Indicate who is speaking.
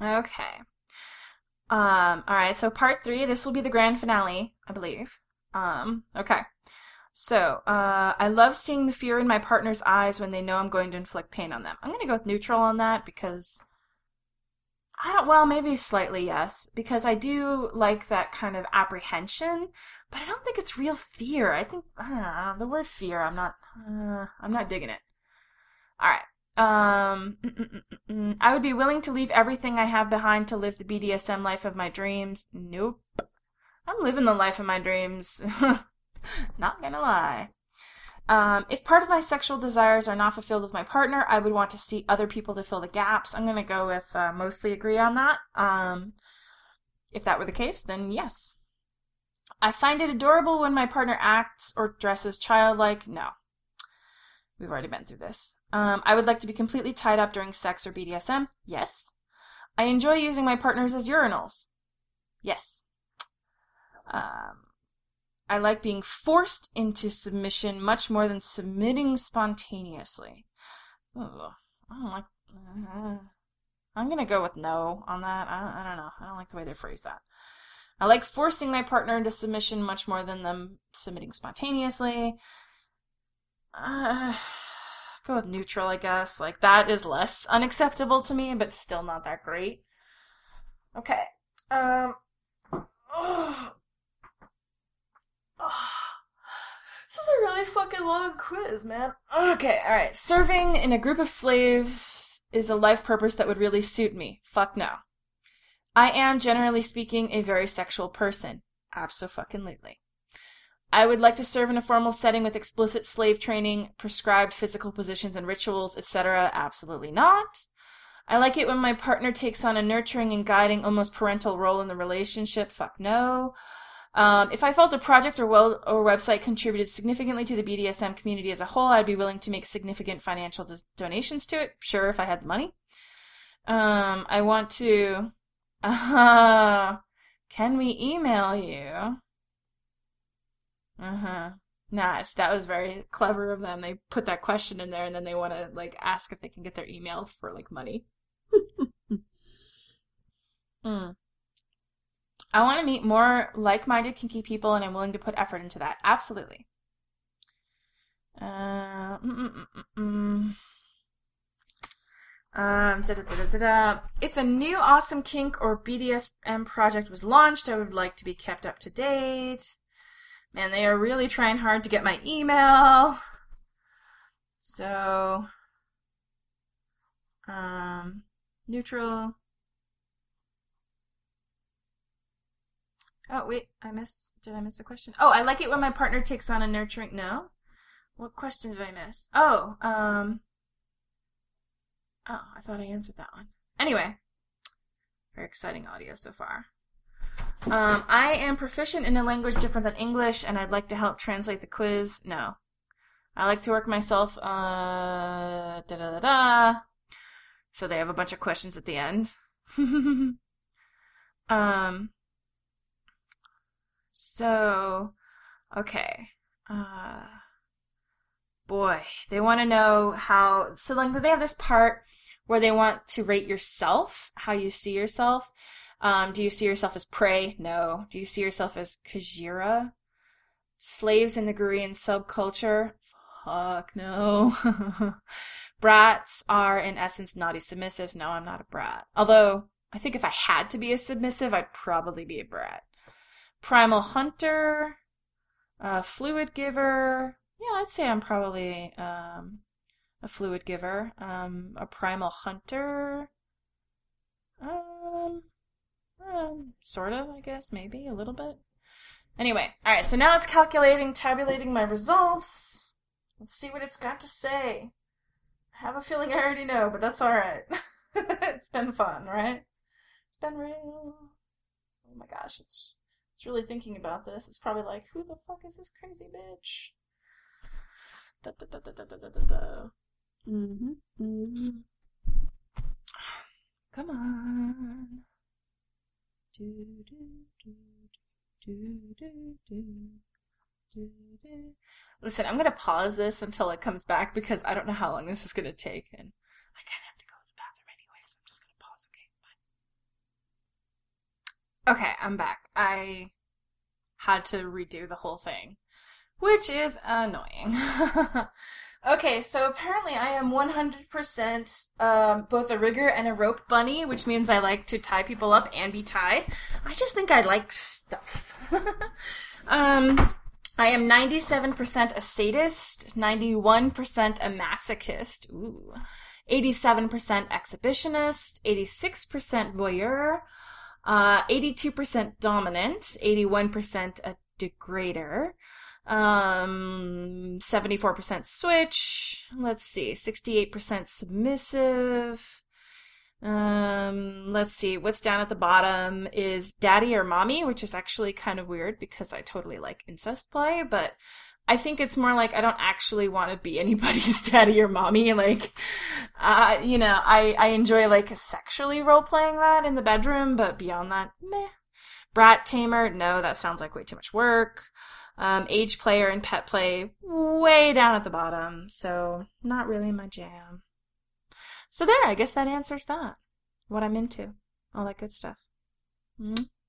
Speaker 1: Okay. All right, so part three, this will be the grand finale, I believe. Okay. So, I love seeing the fear in my partner's eyes when they know I'm going to inflict pain on them. I'm gonna go with neutral on that because well, maybe slightly yes, because I do like that kind of apprehension, but I don't think it's real fear. I think, the word fear, I'm not digging it. All right. I would be willing to leave everything I have behind to live the BDSM life of my dreams. Nope. I'm living the life of my dreams. Not gonna lie. If part of my sexual desires are not fulfilled with my partner, I would want to see other people to fill the gaps. I'm gonna go with mostly agree on that. If that were the case, then yes. I find it adorable when my partner acts or dresses childlike. No. We've already been through this. I would like to be completely tied up during sex or BDSM. Yes. I enjoy using my partners as urinals. Yes. I like being forced into submission much more than submitting spontaneously. Ugh, I don't like... I'm gonna go with no on that. I don't know. I don't like the way they phrase that. I like forcing my partner into submission much more than them submitting spontaneously. Go with neutral, I guess. Like, that is less unacceptable to me, but still not that great. Okay. This is a really fucking long quiz, man. Okay, alright. Serving in a group of slaves is a life purpose that would really suit me. Fuck no. I am, generally speaking, a very sexual person. Abso-fucking-lutely. I would like to serve in a formal setting with explicit slave training, prescribed physical positions and rituals, etc. Absolutely not. I like it when my partner takes on a nurturing and guiding, almost parental role in the relationship. Fuck no. If I felt a project or website contributed significantly to the BDSM community as a whole, I'd be willing to make significant financial donations to it. Sure, if I had the money. I want to... can we email you? Nice. That was very clever of them. They put that question in there and then they want to, like, ask if they can get their email for, like, money. I want to meet more like-minded kinky people and I'm willing to put effort into that. Absolutely. If a new awesome kink or BDSM project was launched, I would like to be kept up to date. Man, they are really trying hard to get my email. So, neutral. Oh, wait, did I miss a question? Oh, I like it when my partner takes on a nurturing, no? What question did I miss? Oh, I thought I answered that one. Anyway, very exciting audio so far. I am proficient in a language different than English, and I'd like to help translate the quiz. No. I like to work myself, So they have a bunch of questions at the end. So, okay. Boy, they want to know how, so like they have this part where they want to rate yourself, how you see yourself. Do you see yourself as prey? No. Do you see yourself as Kajira? Slaves in the Gurian subculture? Fuck no. Brats are, in essence, naughty submissives. No, I'm not a brat. Although, I think if I had to be a submissive, I'd probably be a brat. Primal hunter. Fluid giver. Yeah, I'd say I'm probably a fluid giver. A primal hunter. Sort of, I guess, maybe, a little bit. Anyway, alright, so now it's tabulating my results. Let's see what it's got to say. I have a feeling I already know, but that's alright. It's been fun, right? It's been real. Oh my gosh, it's really thinking about this. It's probably like, who the fuck is this crazy bitch? Da da da da da da da da. Come on. Listen, I'm gonna pause this until it comes back because I don't know how long this is gonna take, and I kind of have to go to the bathroom anyway, so I'm just gonna pause. Okay, bye. Okay, I'm back. I had to redo the whole thing, which is annoying. Okay, so apparently I am 100% both a rigger and a rope bunny, which means I like to tie people up and be tied. I just think I like stuff. I am 97% a sadist, 91% a masochist, ooh, 87% exhibitionist, 86% voyeur, 82% dominant, 81% a degrader, 74% switch, let's see, 68% submissive. Let's see, what's down at the bottom is daddy or mommy, which is actually kind of weird because I totally like incest play, but I think it's more like I don't actually want to be anybody's daddy or mommy. Like, I enjoy like sexually role-playing that in the bedroom, but beyond that, meh. Brat tamer, no, that sounds like way too much work. Age player and pet play, way down at the bottom, so not really my jam. So there, I guess that answers that. What I'm into. All that good stuff. Mm-hmm.